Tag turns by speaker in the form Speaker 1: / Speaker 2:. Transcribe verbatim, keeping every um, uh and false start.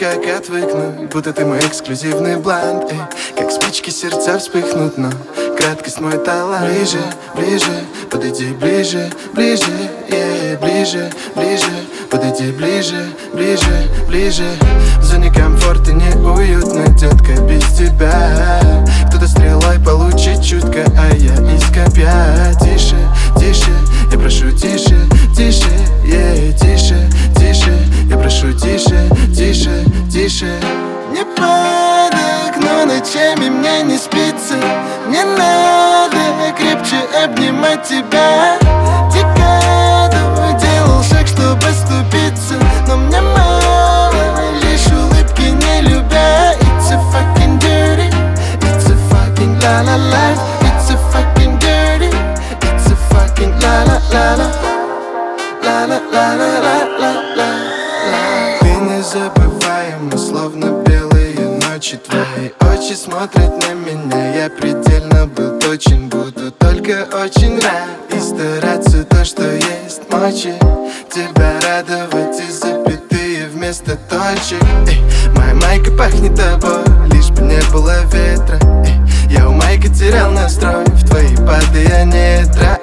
Speaker 1: никак отвыкнуть, будто ты мой эксклюзивный блант. Эй, как спички сердца вспыхнут, но краткость мой талант. Ближе, ближе, подойди ближе, ближе, yeah, ближе, ближе, подойди ближе, ближе, ближе. В зоне комфорта неуютно, детка, без тебя. Кто-то стрелой получит чутко, а я из копья. Тише, тише, я прошу тише, тише, yeah, тише, тише, я прошу тише, тише, тише. Не падок, но ночами мне не спится. Не надо крепче обнимать тебя. Декаду делал шаг, чтобы оступиться, но мне мало лишь улыбки, не любя. It's a fucking dirty, it's a fucking la la life. It's a fucking dirty, it's a fucking la la la la la la la la la la la. Ты незабываема, словно белые ночи твои. Очи смотрят на меня, я предельно был точен. Буду только очень рад и стараться то, что есть мочи. Тебя радовать и запятые вместо точек. Эй, моя майка пахнет тобой, лишь бы не было ветра. Эй, я у майки терял настрой, в твои пады я не тра.